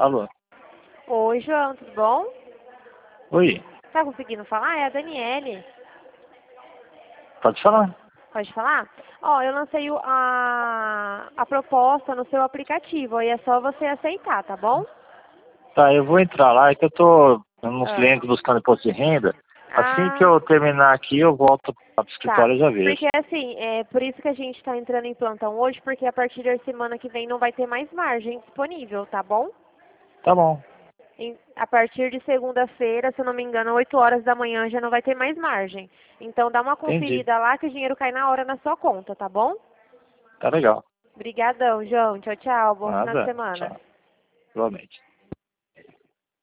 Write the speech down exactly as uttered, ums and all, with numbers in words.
Alô? Oi, João, tudo bom? Oi, Tá conseguindo falar? É a Daniele. pode falar? Pode falar? Ó, eu lancei o- a, a proposta no seu aplicativo, aí é só você aceitar, tá bom? Tá, eu vou entrar lá, é que eu tô nos Ah, clientes buscando imposto de renda. Assim que ah, eu terminar aqui, eu volto para o tá. escritório e já vejo. Porque assim, é por isso que a gente tá entrando em plantão hoje, porque a partir da semana que vem não vai ter mais margem disponível, tá bom? Tá bom, Em- A partir de segunda-feira, se eu não me engano, oito horas da manhã já não vai ter mais margem. Então dá uma entendi. conferida lá que o dinheiro cai na hora na sua conta, tá bom? Tá legal. Obrigadão, João. Tchau, tchau. Bom final de Nada, semana. tchau. Igualmente.